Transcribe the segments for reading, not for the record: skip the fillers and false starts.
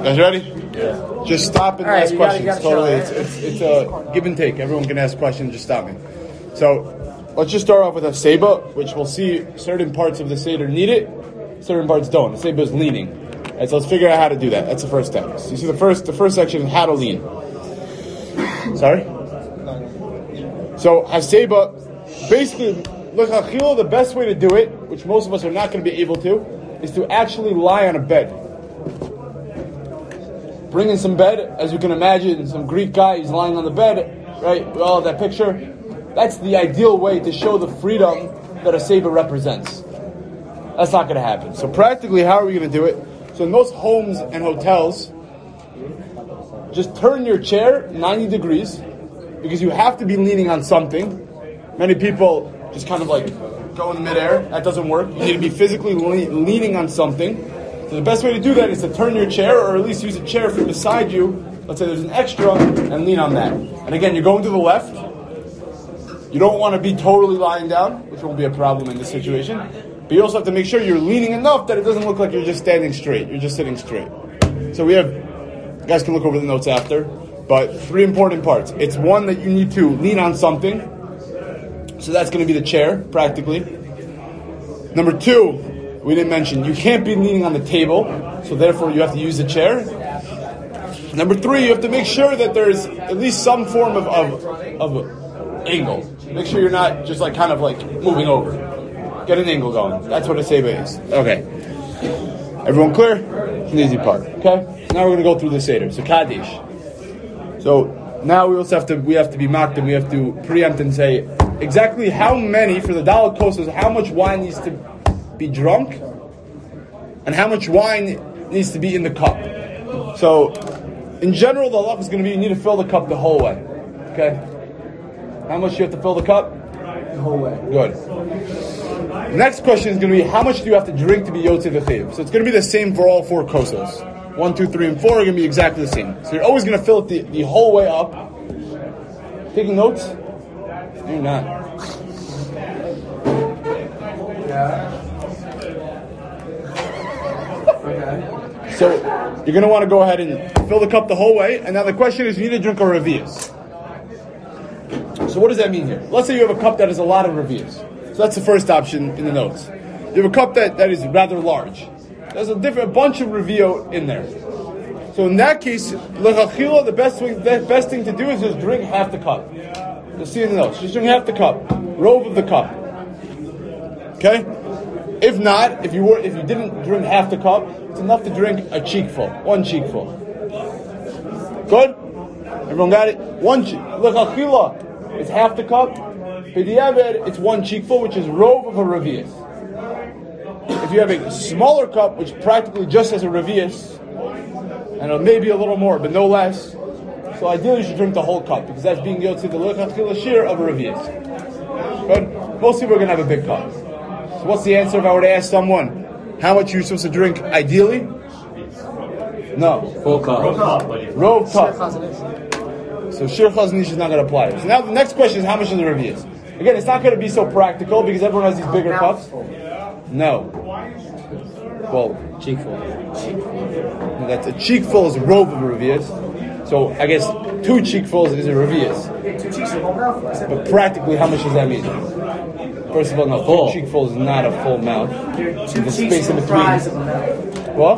Guys ready? Yeah. Just stop and ask questions. Totally, it's a give and take. Everyone can ask questions. Just stop me. So let's just start off with a seba, which we'll see certain parts of the seder need it, certain parts don't. The seba is leaning. And so let's figure out how to do that. That's the first step. So you see the first section is how to lean. Sorry? So haseba, basically, look, the best way to do it, which most of us are not going to be able to, is to actually lie on a bed. Bring in some bed, as you can imagine, some Greek guy, he's lying on the bed, right? We all have that picture. That's the ideal way to show the freedom that a seba represents. That's not going to happen. So practically, how are we going to do it? So in most homes and hotels, just turn your chair 90 degrees, because you have to be leaning on something. Many people just kind of like go in midair. That doesn't work. You need to be physically leaning on something. So the best way to do that is to turn your chair, or at least use a chair from beside you. Let's say there's an extra, and lean on that. And again, you're going to the left. You don't want to be totally lying down, which won't be a problem in this situation. But you also have to make sure you're leaning enough that it doesn't look like you're just standing straight. You're just sitting straight. So we have, you guys can look over the notes after, but 3 important parts. It's one that you need to lean on something. So that's going to be the chair, practically. Number 2, we didn't mention, you can't be leaning on the table, so therefore you have to use the chair. Number 3, you have to make sure that there's at least some form of angle. Make sure you're not just like kind of like moving over. Get an angle going. That's what a seba is. Okay. Everyone clear? It's an easy part. Okay? Now we're going to go through the seder. So Kaddish. So now we also have to be mocked, and we have to preempt and say exactly how many, for the Dalet Kossos, how much wine needs to be drunk, and how much wine needs to be in the cup. So, in general, the halach is going to be you need to fill the cup the whole way. Okay? How much do you have to fill the cup? The whole way. Good. The next question is going to be how much do you have to drink to be Yotzei V'Chiyuv? So it's going to be the same for all 4 kossos. 1, 2, 3, and 4 are going to be exactly the same. So you're always going to fill it the whole way up. Taking notes? No, you're not. Yeah. Okay. So you're going to want to go ahead and fill the cup the whole way. And now the question is, you need to drink a revius. So what does that mean here? Let's say you have a cup that has a lot of revius. So that's the first option in the notes. You have a cup that is rather large. There's a bunch of revio in there. So in that case, l'chachila, the best thing to do is just drink half the cup. You'll see in the notes. Just drink half the cup, rove of the cup. Okay. If not, if you didn't drink half the cup, it's enough to drink a cheekful, 1 cheekful. Good. Everyone got it. 1 cheek. L'chachila, it's half the cup. B'diavad, it's 1 cheekful, which is rove of a revius. If you have a smaller cup, which practically just has a revius, and maybe a little more, but no less, so ideally you should drink the whole cup, because that's being yotzei the l'chachila shir of a revius. But most people are going to have a big cup. So what's the answer if I were to ask someone how much you're supposed to drink ideally? No. Full cup. Rove cup. So shir chazanish is not going to apply. So now the next question is how much is the revius? Again, it's not going to be so practical because everyone has these bigger cups. No. Well, cheekful. No, that's a cheekful is a rove of a revius. So I guess 2 cheekfuls is a revius. But practically, how much does that mean? First of all, no. 2 cheekfuls is not a full mouth. The space in between. What?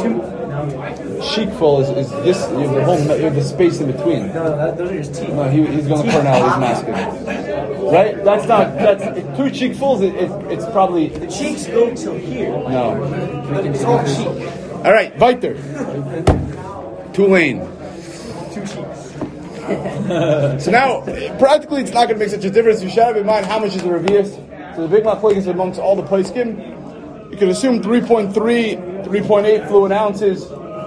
Cheekful is this. You have the space in between. No, those are his teeth. No, he's going to Cornell. He's masking. Right? That's 2 cheekfuls. It's probably the cheeks go till here. No, it's all cheek. All right, weiter. Tulane. 2 cheeks. So now, practically, it's not going to make such a difference. You should have in mind how much is the revius. So the big machlokes amongst all the poskim, you can assume 3.3, 3.8 fluid ounces,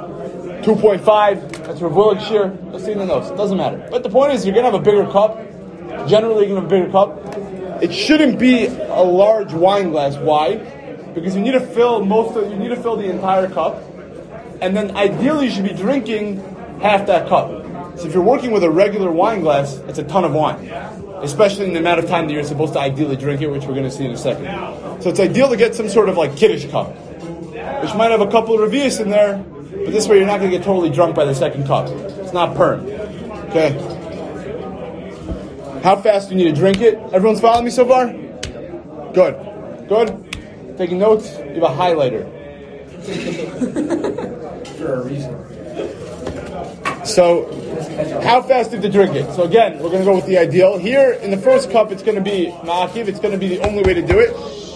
2.5. That's Rav Willig shir. You'll see in the notes. It doesn't matter. But the point is, you're going to have a bigger cup. Generally, you're going to have a bigger cup. It shouldn't be a large wine glass. Why? Because you need to fill the entire cup, and then ideally you should be drinking half that cup. So if you're working with a regular wine glass, it's a ton of wine, especially in the amount of time that you're supposed to ideally drink it, which we're going to see in a second. So it's ideal to get some sort of like kiddush cup, which might have a couple of revius in there, but this way you're not going to get totally drunk by the second cup. It's not perm. Okay. How fast do you need to drink it? Everyone's following me so far? Good. Good? Taking notes? You have a highlighter. For a reason. So, how fast do you have to drink it? So again, we're going to go with the ideal. Here, in the first cup, it's going to be ma'akiv. It's going to be the only way to do it.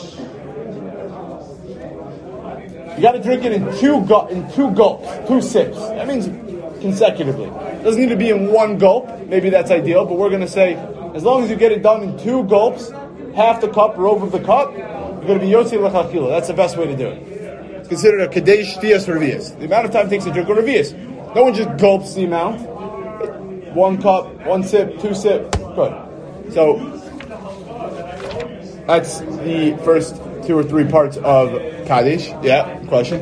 You got to drink it in two gulps, 2 sips. That means consecutively. It doesn't need to be in one gulp. Maybe that's ideal, but we're going to say, as long as you get it done in 2 gulps, half the cup or over the cup, you're going to be yotze l'chachila. That's the best way to do it. It's considered a kadesh shtiyas revias. The amount of time it takes to drink a revias. No one just gulps the amount. 1 cup, 1 sip, 2 sip. Good. So that's the first 2 or 3 parts of Kaddish. Yeah, question?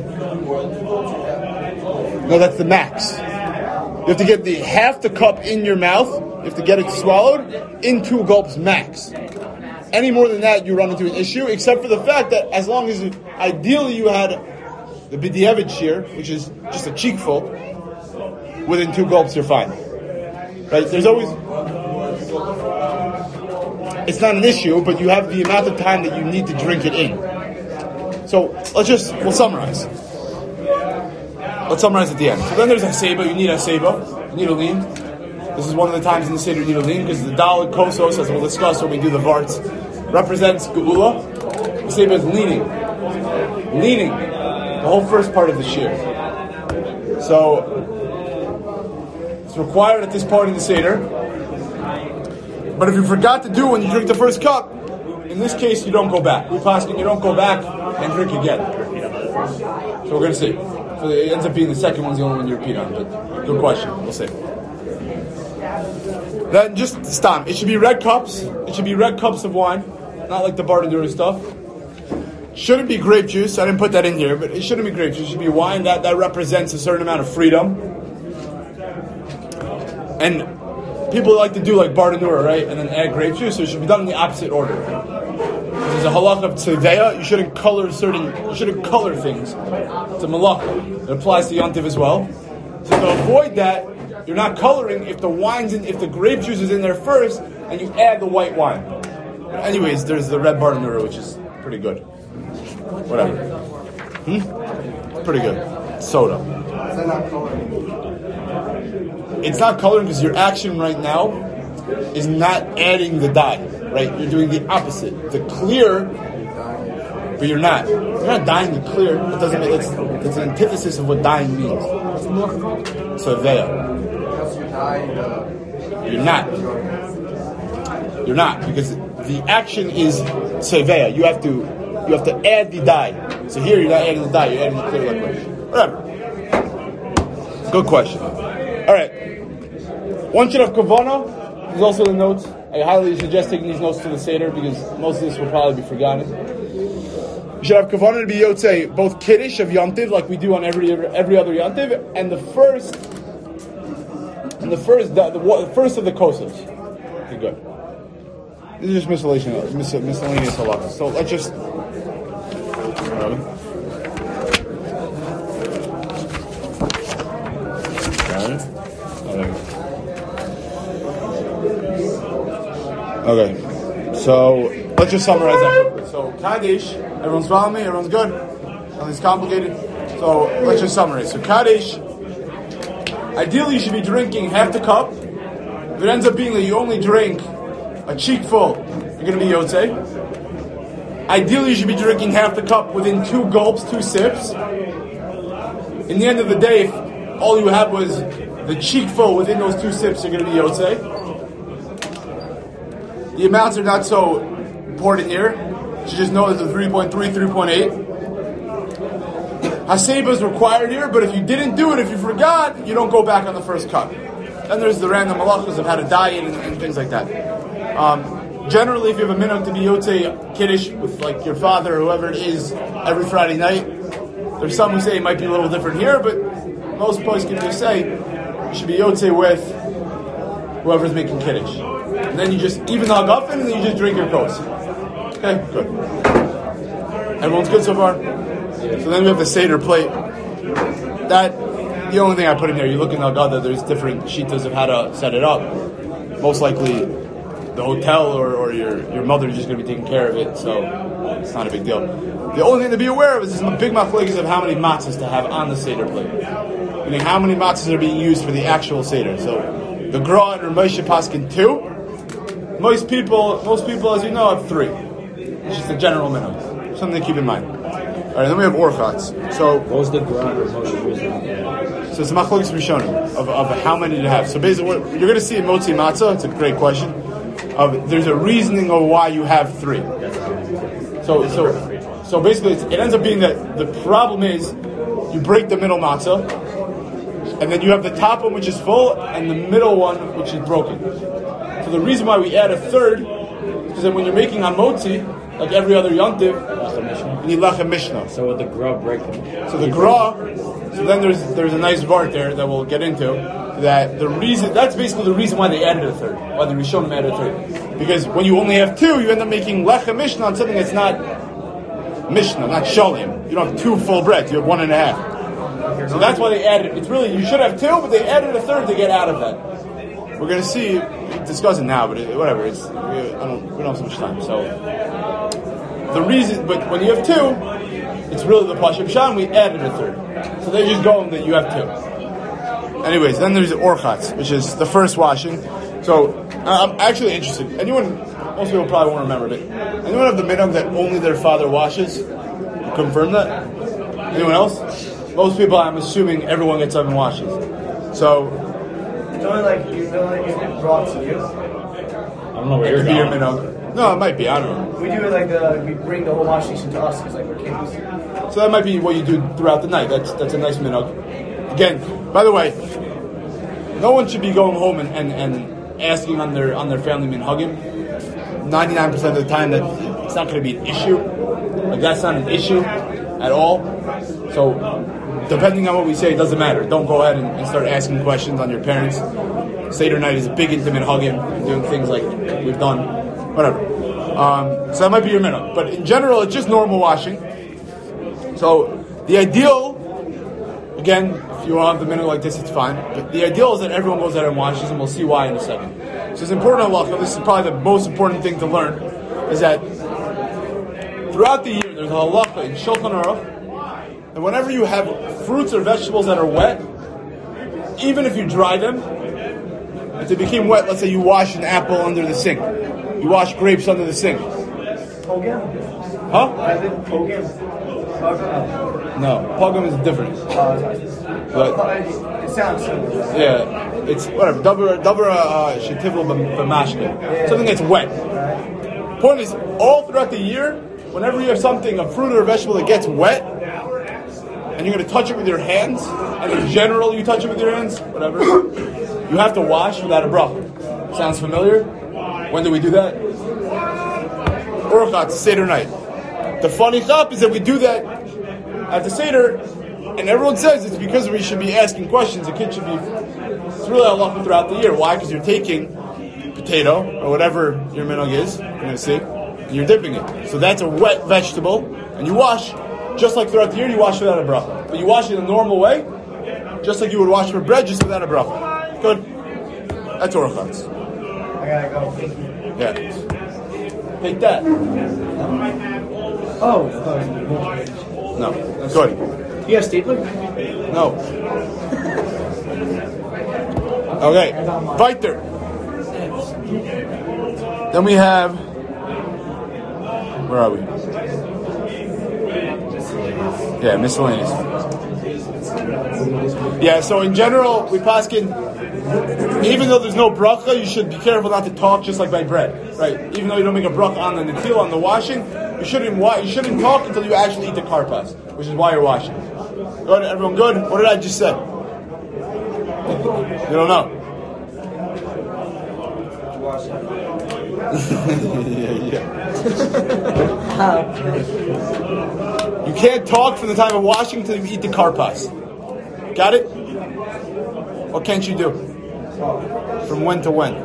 No, that's the max. You have to get the half the cup in your mouth. You have to get it swallowed in 2 gulps max. Any more than that, you run into an issue, except for the fact that as long as ideally you had the b'diavad shear, which is just a cheekful, within 2 gulps you're fine. Right? There's always... It's not an issue, but you have the amount of time that you need to drink it in. So, we'll summarize. Let's summarize at the end. So then there's a seba, you need a seba, you need a lean. This is one of the times in the Seder you need a lean, because the Daled Kosos, as we'll discuss when we do the Varts, represents Geula. The seba is leaning. Leaning. The whole first part of the shear. So, it's required at this part in the Seder. But if you forgot to do it when you drink the first cup, in this case you don't go back. We pass, you don't go back and drink again. So we're going to see. So it ends up being the second one's the only one you repeat on. But good question. We'll see. Then just stop. It should be red cups. It should be red cups of wine. Not like the Bartendura stuff. Shouldn't be grape juice. I didn't put that in here, but it shouldn't be grape juice. It should be wine. That represents a certain amount of freedom. And people like to do like Bartendura, right? And then add grape juice. So it should be done in the opposite order. There's a halach of tzeveya. You shouldn't color things. It's a malacha. It applies to Yontiv as well. So to avoid that, you're not coloring if the grape juice is in there first, and you add the white wine. But anyways, there's the red Bartendura, which is pretty good. Whatever. Pretty good. Soda. Is that not coloring? It's not coloring because your action right now is not adding the dye. Right? You're doing the opposite. The clear, but you're not. You're not dyeing the clear. It doesn't make it's an antithesis of what dyeing means. So veya. You're not. You're not, because the action is seveya. You have to add the dye. So here you're not adding the dye, you're adding the clear liquid. Whatever. Good question. Alright. One should have kavana. There's also the notes. I highly suggest taking these notes to the Seder because most of this will probably be forgotten. You should have kavanah to be yotzei both kiddush of Yontiv like we do on every other Yontiv, and the first of the kosos. Okay, good. These are just miscellaneous halachas. So let's just. Okay, so let's just summarize that quickly. So Kaddish, everyone's following me? Everyone's good? Nothing's complicated? So let's just summarize. So Kaddish, ideally you should be drinking half the cup. If it ends up being that you only drink a cheek full, you're going to be yotze. Ideally you should be drinking half the cup within 2 gulps, 2 sips. In the end of the day, if all you had was the cheek full within those 2 sips, you're going to be yotze. The amounts are not so important here. You should just know that the 3.3, 3.8. Haseba is required here, but if you didn't do it, if you forgot, you don't go back on the first cup. Then there's the random malachas of how to diet and things like that. Generally, if you have a minhag to be yotze kiddush with like your father or whoever it is every Friday night, there's some who say it might be a little different here, but most boys can just say you should be yotze with whoever's making kiddush. And then you just even the hagafen, and then you just drink your kos. Okay, good. Everyone's good so far? So then we have the Seder plate. That the only thing I put in there, you look in the Agada, there's different shitas of how to set it up. Most likely, the hotel or your mother is just going to be taking care of it, so it's not a big deal. The only thing to be aware of is this big machlokes of how many matzahs to have on the Seder plate. Meaning how many matzahs are being used for the actual Seder. So the Gra and Moshe Paskin 2. Most people, as you know, have 3. It's just a general minimum. Something to keep in mind. All right, then we have Orchatz. So What was the Gra or Moshe using? So it's Machlokes Rishonim of how many to have. So basically, what you're going to see in Motzi Matzah, it's a great question. There's a reasoning of why you have 3. So basically, it ends up being that the problem is you break the middle matzah, and then you have the top one which is full, and the middle one which is broken. So the reason why we add a third is that when you're making hamotzi, like every other yontiv, you need lachem mishnah. So would the Gra break them? So the gra, so then there's a nice vart there that we'll get into. That the reason, that's basically the reason why they added a third, why the Rishonim added a third. Because when you only have 2, you end up making lechem mishnah on something that's not mishnah, not shalim. You don't have 2 full breads, you have 1.5. So that's why they added. It's really, you should have 2, but they added a third to get out of that. We're going to see, discuss it now, but whatever. We don't have so much time. So the reason, but when you have 2, it's really the Pashim Shan. We added a third, so they just go that you have 2. Anyways, then there's the Orchatz, which is the first washing. So I'm actually interested. Most people probably won't remember, but anyone have the minhag that only their father washes? Confirm that. Anyone else? Most people, I'm assuming, everyone gets up and washes. So. It's only like you brought to you. I don't know where you're Be your going. minhag. No, it might be. I don't know. We do it like we bring the whole wash station to us because like we're kids. So that might be what you do throughout the night. That's a nice minhag. Again, by the way, no one should be going home and asking on their family minhagim. 99% of the time, that it's not going to be an issue. Like that's not an issue at all. So depending on what we say, it doesn't matter. Don't go ahead and start asking questions on your parents. Seder night is a big intimate hugging, doing things like we've done, whatever. So that might be your minhag. But in general, it's just normal washing. So the ideal, again, if you want to have the minhag like this, it's fine. But the ideal is that everyone goes out and washes, and we'll see why in a second. So it's important halacha. This is probably the most important thing to learn, is that throughout the year there's a halacha in Shulchan Aruch, and whenever you have fruits or vegetables that are wet, even if you dry them, if they became wet, let's say you wash an apple under the sink, you wash grapes under the sink. Pogam. Huh? I did pogam. No, pogam is different. But It sounds similar. yeah, it's whatever. Dabra shetivla b'mashke. Something that's wet. Point is, all throughout the year, whenever you have something, a fruit or a vegetable that gets wet, and you're going to touch it with your hands, and in general you touch it with your hands, whatever, you have to wash without a bracha. Sounds familiar? When do we do that? Orchatz, Seder night. The funny chap is that we do that at the Seder, and everyone says it's because we should be asking questions. The kid should be, it's really halacha throughout the year. Why? Because you're taking potato, or whatever your minhag is, you're going to see, and you're dipping it. So that's a wet vegetable, and you wash. Just like throughout the year, you wash without a bracha. But you wash it in a normal way, just like you would wash for bread, just without a bracha. Good. That's Orchatz. I gotta go. Yeah. Take that. Oh. No. Good. You have stapler? No. Okay. Weiter. Then we have. Where are we? Yeah, miscellaneous. Yeah, so in general, we paskin, even though there's no bracha, you should be careful not to talk just like by bread, right? Even though you don't make a bracha on the netil, on the washing, you shouldn't talk until you actually eat the karpas, which is why you're washing. Good, everyone good? What did I just say? You don't know. yeah. You can't talk from the time of washing until you eat the karpas. Got it? What can't you do? From when to when?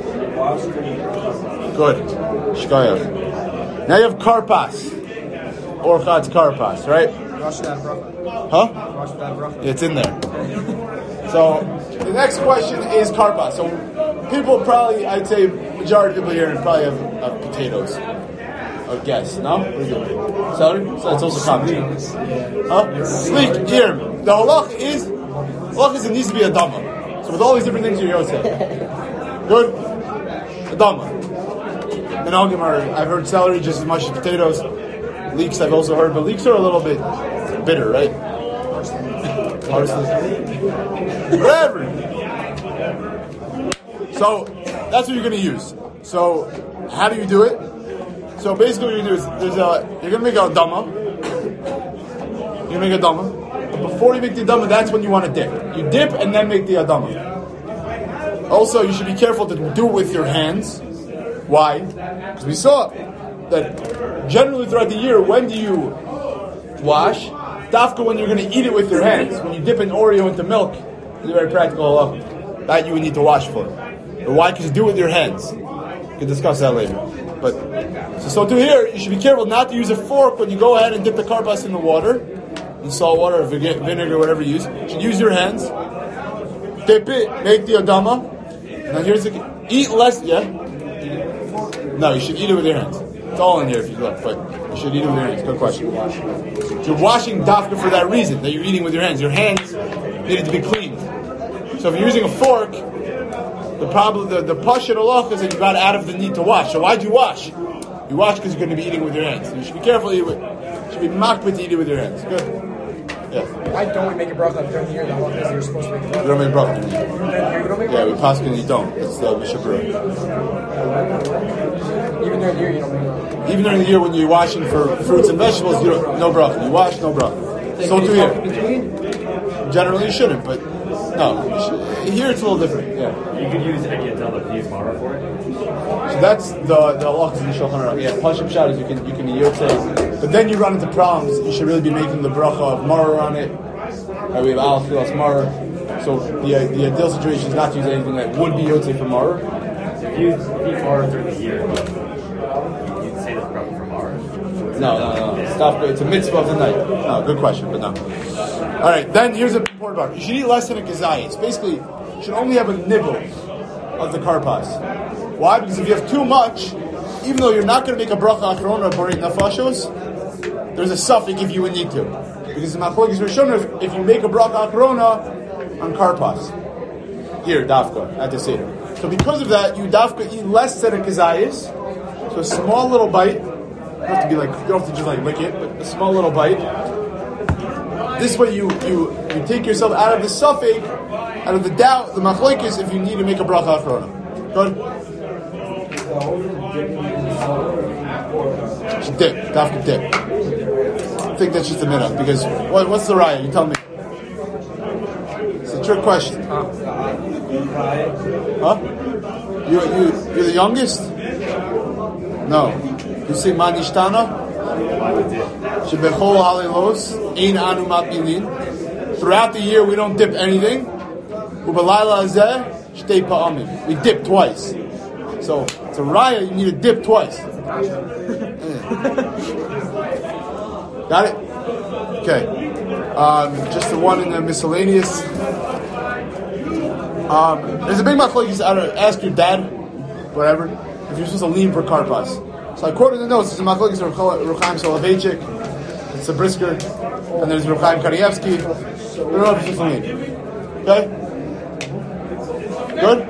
Good. Shkoyach. Now you have karpas. Orchatz karpas, right? Wash that bracha. Huh? Wash that bracha. Yeah, it's in there. So the next question is karpas. So people probably, I'd say, majority of people here probably have potatoes. I would guess. No? What do you think? Celery? So that's also common. Huh? Sleek, here. The halach is it needs to be a dama. So with all these different things you're saying. Good? A dama. Menagim I've heard celery just as much as potatoes. Leeks I've also heard, but leeks are a little bit bitter, right? Parsley. Whatever. So that's what you're going to use. So how do you do it? So basically what you're going to do is you're going to make a dama. You're going to make a dama. But before you make the dama, that's when you want to dip. You dip and then make the adama. Also, you should be careful to do it with your hands. Why? Because we saw that generally throughout the year, when do you wash? Dafka when you're going to eat it with your hands. When you dip an Oreo into milk, it's a very practical that you would need to wash for. But why? Because you do it with your hands. We can discuss that later. But so to here, you should be careful not to use a fork when you go ahead and dip the karpas in the water, in salt water or vinegar, whatever you use. You should use your hands. Dip it, make the adama. Now here's the eat less. Yeah. No, you should eat it with your hands. It's all in here if you look, but you should eat it with your hands. Good question. You're washing dafka for that reason, that you're eating with your hands. Your hands needed to be cleaned. So if you're using a fork, the problem, the pashut halach is that you got out of the need to wash. So why'd you wash? You wash because you're going to be eating with your hands. So you should be careful to eat with. You should be makbid to eat it with your hands. Good. Yeah. Why don't we make a bracha during the year? The halach is you're supposed to make a bracha. You don't make bracha during the year. You don't make a Yeah, bracha? we paskin you don't. It's the mishabur. Even during the year, you don't make a bracha. Even during the year when you're washing for fruits and vegetables, you don't, no bracha. You wash, no bracha. So too here. Generally, you shouldn't, but no. Here it's a little different. Yeah. You could use Ekiatella to use Mara for it. So that's the halachas in the Shulchan Aruch. Yeah, pashim shad is you can yotzei, but then you run into problems. You should really be making the bracha of maror on it. We have al filas maror. So the ideal situation is not to use anything that would be yotzei for maror. If you eat Mara during the year, you'd say the bracha for Mara. No. Stop. It's a mitzvah of the night. No, good question, but no. All right, then here's the important part. You should eat less than a kazayis. Basically, you should only have a nibble of the karpas. Why? Because if you have too much, even though you're not going to make a bracha achrona or borei nafashos, there's a suffix if you would need to. Because the machlokes rishonos, if you make a bracha achrona on karpas, here dafka at the seder. So because of that, you dafka eat less than a kazayis. So a small little bite. You don't have to be like, you don't have to just like lick it, but a small little bite. This way you take yourself out of the suffix, out of the doubt, the machlokes, if you need to make a bracha achrona. Good? Dip, dafka dip. I think that's just a minute, because what's the raya? You tell me. It's a trick question. Huh? You're the youngest? No. You say manishtana? Shebechol halelos ein anu mapilin. Throughout the year we don't dip anything. Ubalayla hazeh shtei pa'amim. We dip twice. So it's a raya. You need to dip twice. Got it? Okay. Just the one in the miscellaneous. There's a big machlokes. Ask your dad, whatever, if you're supposed to lean for karpas. So I quoted the notes. There's a machlokes of Ruchaim Soloveitchik. It's a brisker, and there's Ruchaim Karievsky. I don't know if you're supposed to lean. Okay. Good.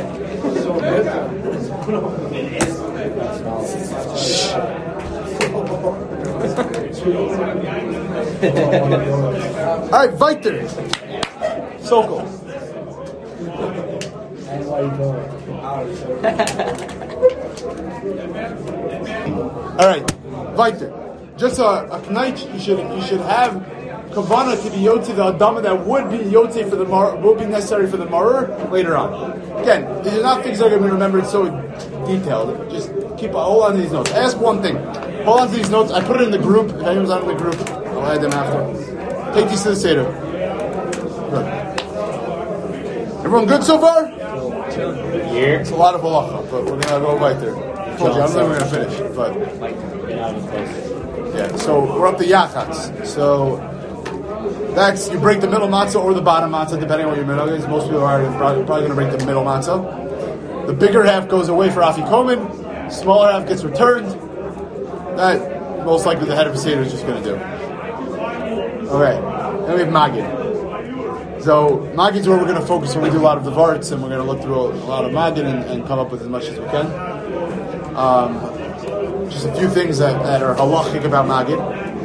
All right, weiter. Sokol. All right, weiter. Just a knight. You should have kavana to be yotze the adama that would be yotze for the will be necessary for the maror later on. Again, these are not things that are going to be remembered so detailed. Just hold on to these notes. Ask one thing. Hold on to these notes. I put it in the group. If anyone's not in the group, I'll add them after. Take these to the seder. Good. Everyone good so far? Here. It's a lot of halacha, but we're gonna go right there. I told you, I'm never gonna finish. But Yeah, so we're up to yachatz. So that's, you break the middle matzah or the bottom matzah, depending on what your middle is. Most people are probably going to break the middle matzah. The bigger half goes away for afikomen. Smaller half gets returned. That most likely the head of a seder is just going to do. Okay, then we have magid. So magid is where we're going to focus when we do a lot of the varts, and we're going to look through a lot of magid and come up with as much as we can. Just a few things that are halachic about magid.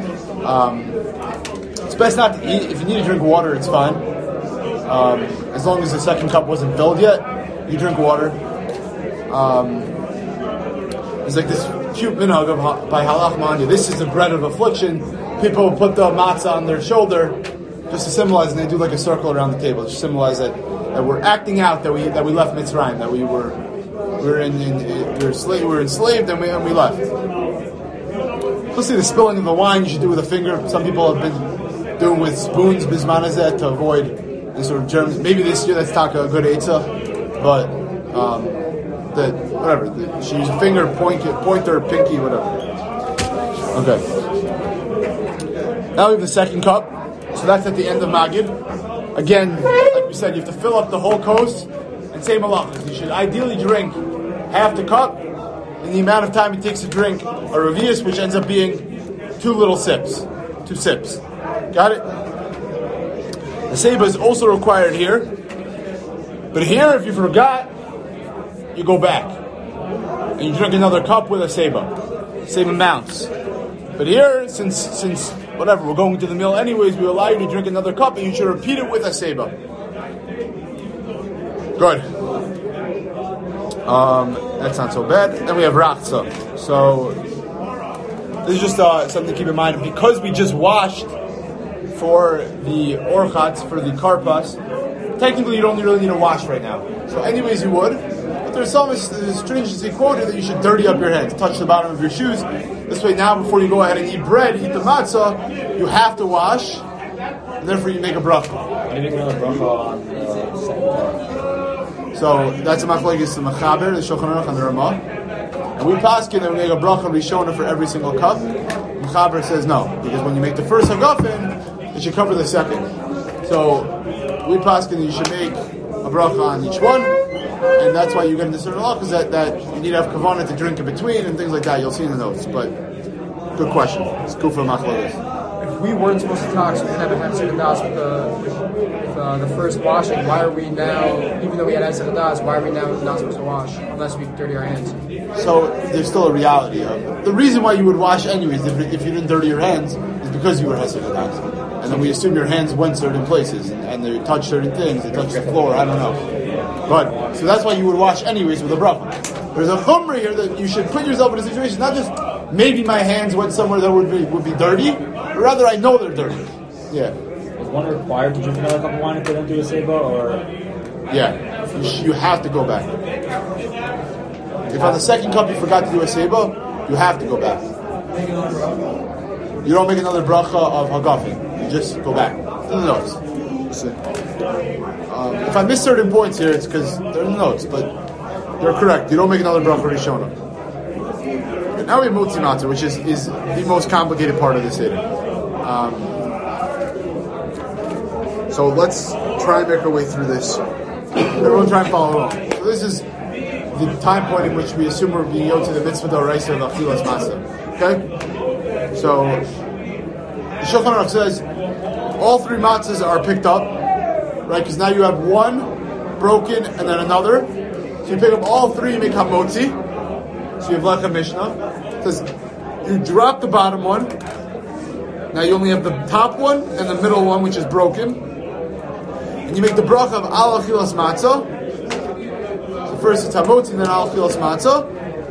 It's best not to eat. If you need to drink water, it's fine. As long as the second cup wasn't filled yet, you drink water. There's like this cute minhag by halach manya. This is the bread of affliction. People put the matzah on their shoulder just to symbolize, and they do like a circle around the table, just to symbolize that we're acting out that we left Mitzrayim, that we were enslaved and we left. Especially the spilling of the wine you should do with a finger. Some people have been doing with spoons bismanazet to avoid any sort of germs. Maybe this year that's taka a good eitzah, but whatever. She used a finger, pointer, pinky, whatever. Okay. Now we have the second cup. So that's at the end of magid. Again, like we said, you have to fill up the whole kos and say malachas. You should ideally drink half the cup in the amount of time it takes to drink a revius, which ends up being 2 sips. Got it? The seba is also required here. But here, if you forgot, you go back. And you drink another cup with a seba. Same amounts. But here, since whatever, we're going to the meal anyways, we allow you to drink another cup, and you should repeat it with a seba. Good. That's not so bad. Then we have rachza. So this is just something to keep in mind. Because we just washed for the orchatz, for the karpas, technically you don't really need to wash right now. So anyways you would. But there's some stringency quoted that you should dirty up your hands, touch the bottom of your shoes. This way now, before you go ahead and eat bread, eat the matzah, you have to wash, and therefore you make a bracha. You make another bracha on the second cup. So that's a machlokes the Mechaber, the Shulchan Aruch, and the Ramah. And we paskin that we make a bracha rishona for every single cup. Mechaber says no, because when you make the first hagafen, it should cover the second. So we paskin that you should make a bracha on each one, and that's why you get into certain halachas that you need to have kavanah to drink in between and things like that. You'll see in the notes. But good question. It's good for machlokes. If we weren't supposed to talk, so we had Hesed Hadas with the first washing, why are we now, even though we had Hesed Hadas, why are we now not supposed to wash unless we dirty our hands? So there's still a reality of the reason why you would wash anyways if you didn't dirty your hands is because you were Hesed Hadas. And then we assume your hands went certain places and they touched certain things, they touched the floor, I don't know. But so that's why you would wash anyways with a bracha. There's a chumrah here that you should put yourself in a situation, not just maybe my hands went somewhere that would be dirty, but rather I know they're dirty. Yeah. Is one required to drink another cup of wine if they don't do a seba, or? Yeah. You have to go back. If on the second cup you forgot to do a seba, you have to go back. You don't make another bracha of hagafin. You just go back. To the notes. If I miss certain points here, it's because they're in the notes, but they're correct. You don't make another bracha rishona. And now we have motzi matzah, which is the most complicated part of the seder. So let's try and make our way through this. Everyone try and follow along. So this is the time point in which we assume we're being able to the mitzvah d'oraisa of achilas matzah. Okay? So the Shulchan Aruch says all 3 matzahs are picked up, right? Because now you have one broken and then another. So you pick up all 3, make hamotzi. So you have lechem mishnah. It says you drop the bottom one. Now you only have the top one and the middle one, which is broken. And you make the bracha of al achilas matzah. So first it's hamotzi and then al achilas matzah.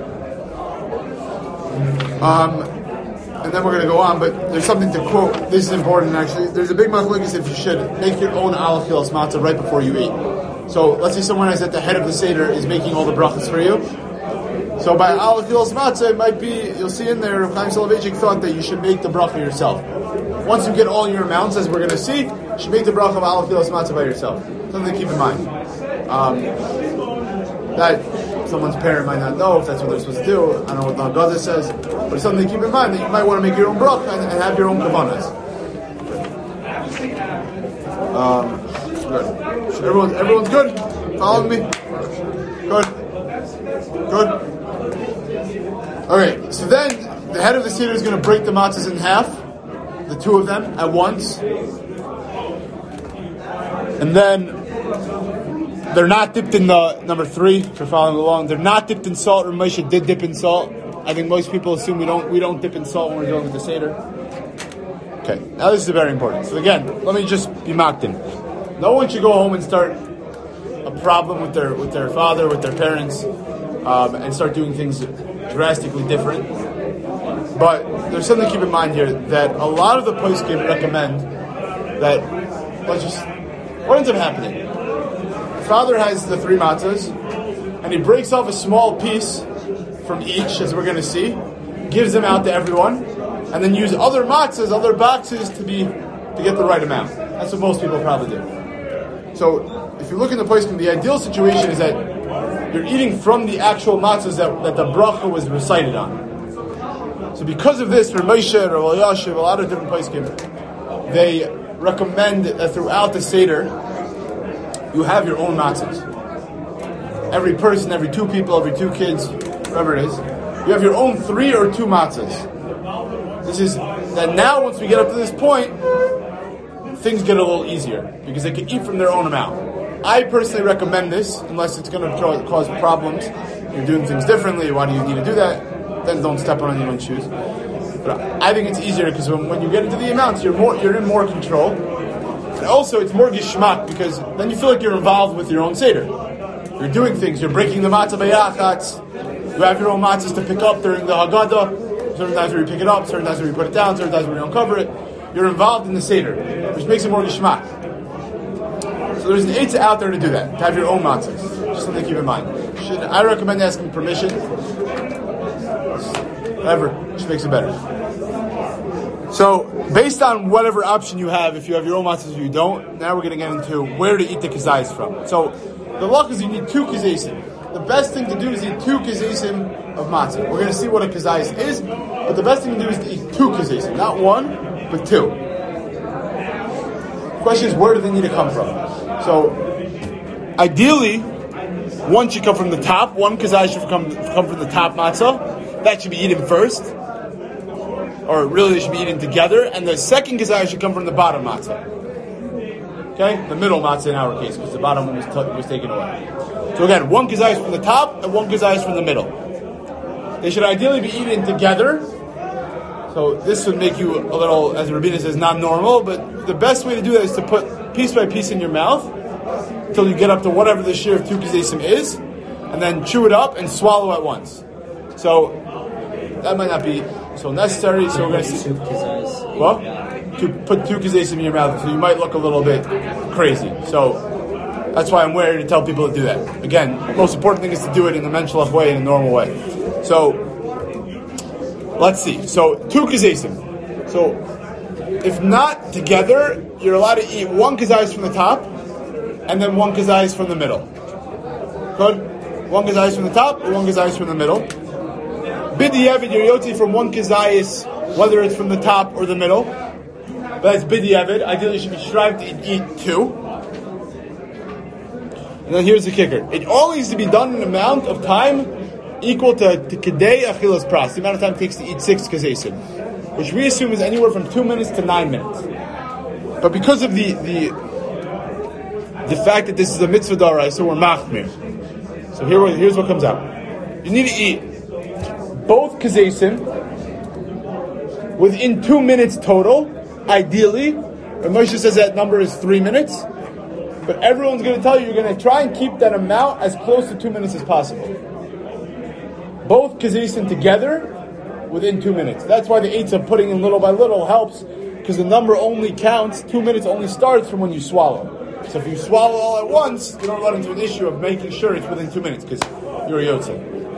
And then we're going to go on, but there's something to quote. This is important, actually. There's a big machlokes if you should make your own al achilas matzah right before you eat. So let's say someone is at the head of the seder is making all the brachas for you. So by al achilas matzah, it might be, you'll see in there, Chaim Soloveitchik thought that you should make the bracha yourself. Once you get all your amounts, as we're going to see, you should make the bracha of al achilas matzah by yourself. Something to keep in mind. That's someone's parent might not know if that's what they're supposed to do. I don't know what the Haggadah says, but it's something to keep in mind that you might want to make your own bracha and have your own kavanas. Good. So everyone's good? Following me? Good. Okay, so then the head of the Seder is going to break the matzahs in half, the two of them at once. And then they're not dipped in the, number 3, if you're following along, they're not dipped in salt. Rav Moshe did dip in salt. I think most people assume we don't dip in salt when we're dealing with the Seder. Okay, now this is very important. So again, let me just be mocked in. No one should go home and start a problem with their father, with their parents, and start doing things drastically different. But there's something to keep in mind here, that a lot of the poskim recommend that, what ends up happening? The father has the 3 matzahs, and he breaks off a small piece from each, as we're going to see, gives them out to everyone, and then use other matzahs, other boxes to get the right amount. That's what most people probably do. So, if you look in the poskim, the ideal situation is that you're eating from the actual matzahs that the bracha was recited on. So because of this, Rav Moshe, Rav Elyashiv, a lot of different poskim, they recommend that throughout the Seder, you have your own matzahs. Every person, every 2 people, every 2 kids, whoever it is, you have your own 3 or 2 matzahs. This is that now once we get up to this point, things get a little easier because they can eat from their own amount. I personally recommend this, unless it's going to cause problems. You're doing things differently, why do you need to do that? Then don't step on anyone's shoes. But I think it's easier because when you get into the amounts, you're in more control. And also, it's more gishmak because then you feel like you're involved with your own Seder. You're doing things. You're breaking the matzah bayachatz. You have your own matzahs to pick up during the Haggadah. Certain times where you pick it up, certain times where you put it down, certain times where you uncover it. You're involved in the Seder, which makes it more gishmak. So there's an eitzah out there to do that, to have your own matzahs. Just something to keep in mind. I recommend asking permission. Whatever, just makes it better. So, based on whatever option you have, if you have your own matzahs or you don't, now we're going to get into where to eat the kazayis from. So, the luck is you need 2 kazaysim. The best thing to do is eat 2 kazaysim of matzah. We're going to see what a kazayis is, but the best thing to do is to eat 2 kazaysim. Not 1, but 2. The question is, where do they need to come from? So, ideally, 1 should come from the top. 1 kazayis should come from the top matzah. That should be eaten first. Or really, they should be eaten together. And the second kazayis should come from the bottom matzah. Okay? The middle matzah in our case, because the bottom one was taken away. So again, 1 kazayis from the top and 1 kazayis from the middle. They should ideally be eaten together. So this would make you a little, as Rabbeinu says, not normal. But the best way to do that is to put piece by piece in your mouth until you get up to whatever the share of 2 kazaysim is, and then chew it up and swallow at once. So that might not be so necessary. So we're going to see. Well, to put 2 kazaysim in your mouth, so you might look a little bit crazy. So that's why I'm wary to tell people to do that. Again, the most important thing is to do it in a mental way, in a normal way. So let's see. So 2 kazaysim. So if not together, you're allowed to eat 1 kazayis from the top, and then 1 kazayis from the middle. Good? 1 kazayis from the top, and 1 kazayis from the middle. B'diavad, you're yotzi from 1 kazayis, whether it's from the top or the middle. But that's b'diavad. Ideally, you should be striving to eat 2. And then here's the kicker. It all needs to be done in an amount of time equal to kedei achilas pras, the amount of time it takes to eat 6 kazaysim, which we assume is anywhere from 2 minutes to 9 minutes. But because of the fact that this is a mitzvah d'oraisa, so we're machmir. So here's what comes out. You need to eat both kazaysim within 2 minutes total, ideally. Rav Moshe says that number is 3 minutes. But everyone's going to tell you, you're going to try and keep that amount as close to 2 minutes as possible. Both kazaysim together within 2 minutes. That's why the eitzah of putting in little by little helps, because the number only counts, 2 minutes only starts from when you swallow. So if you swallow all at once, you don't run into an issue of making sure it's within 2 minutes, because you're a yotze.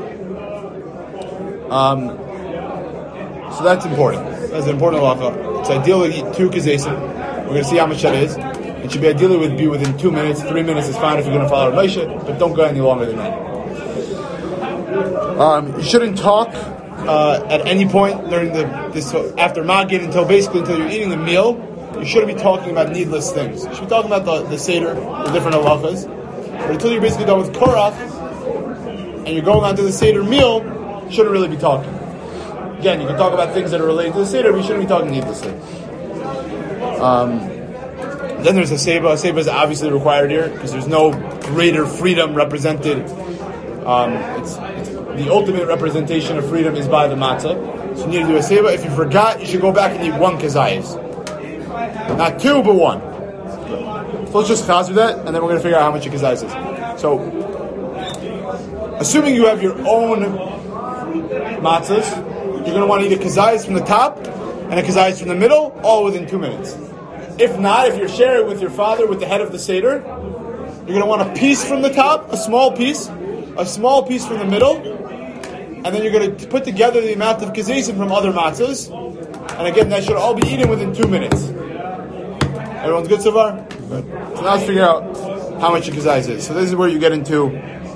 So that's important. That's an important halacha. It's ideal to eat 2 kazaysim. We're going to see how much that is. It should be ideally be within 2 minutes. 3 minutes is fine if you're going to follow Rav Moshe, but don't go any longer than that. You shouldn't talk at any point during this after Magid until you're eating the meal. You shouldn't be talking about needless things. You should be talking about the Seder, the different halachas. But until you're basically done with Korach and you're going on to the Seder meal, you shouldn't really be talking. Again, you can talk about things that are related to the Seder, but you shouldn't be talking needlessly. Then there's a Seba. A Seba is obviously required here because there's no greater freedom represented. It's the ultimate representation of freedom is by the matzah. So you need to do a Seba. If you forgot, you should go back and eat one kazayis. Not two, but one. So let's just chazir that, and then we're going to figure out how much a kazayis is. So, assuming you have your own matzahs, you're going to want to eat a kazayis from the top and a kazayis from the middle, all within 2 minutes. If not, if you're sharing with your father, with the head of the Seder, you're going to want a piece from the top, a small piece from the middle, and then you're going to put together the amount of kazayis from other matzahs, and again, that should all be eaten within 2 minutes. Everyone's good so far? Good. So now let's figure out how much a kazayis is. So this is where you get into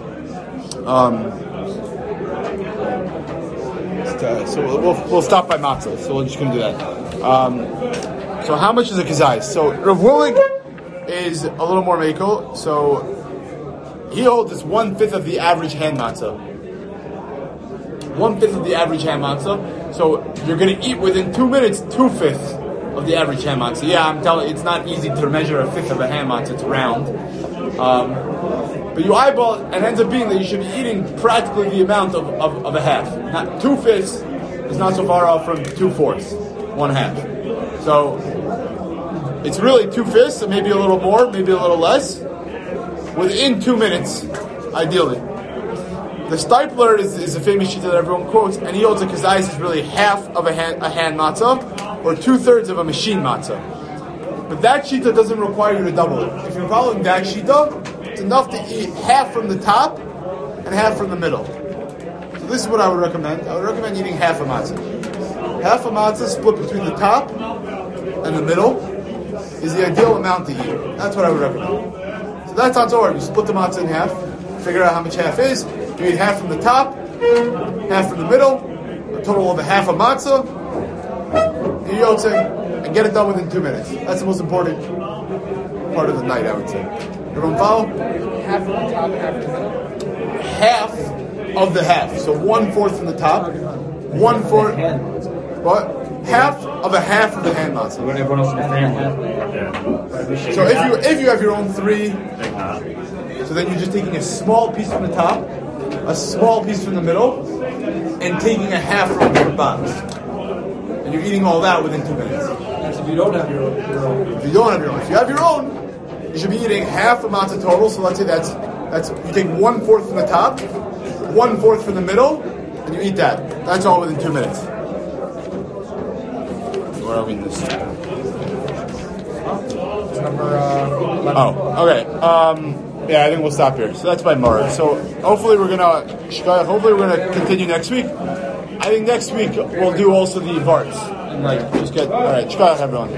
so we'll stop by matzah. So we're just going to do that. So how much is a kazayis? So Rav Willig is a little more mekel. So he holds it's 1/5 of the average hand matzah. 1/5 of the average hand matzah. So you're going to eat within 2 minutes 2/5 of the average hand matzah. Yeah, I'm telling you, it's not easy to measure 1/5 of a hand matzah. It's round. But you eyeball it, and it ends up being that you should be eating practically the amount of a half. Not 2/5 is not so far off from 2/4, 1/2. So it's really 2/5, and maybe a little more, maybe a little less, within 2 minutes, ideally. The Stipler is a famous shita that everyone quotes, and he holds a kazayis is really half of a hand matzah, or 2/3 of a machine matzah. But that shita doesn't require you to double it. If you're following that shita, it's enough to eat half from the top and half from the middle. So this is what I would recommend. I would recommend eating half a matzah. Half a matzah split between the top and the middle is the ideal amount to eat. That's what I would recommend. So that sounds alright. You split the matzah in half, figure out how much half is. You eat half from the top, half from the middle, a total of a half a matzah. You yotzei, and get it done within 2 minutes. That's the most important part of the night, I would say. Everyone follow? Half from the top, half from the middle. Half of the half. So 1/4 from the top, 1/4. What? Half of a half of the hand matzah. When everyone else in the family. So if you have your own 3, so then you're just taking a small piece from the top, a small piece from the middle, and taking a half from the bottom. And you're eating all that within 2 minutes. That's if you don't have your own. If you don't have your own, if you have your own, you should be eating half a matzah total. So let's say that's you take 1/4 from the top, 1/4 from the middle, and you eat that. That's all within 2 minutes. Where are we in this? It's number 11. Oh, okay. Yeah, I think we'll stop here. So that's by Mara. So hopefully we're gonna continue next week. I think next week we'll do also the varts. And just get all right. Shkayach everyone.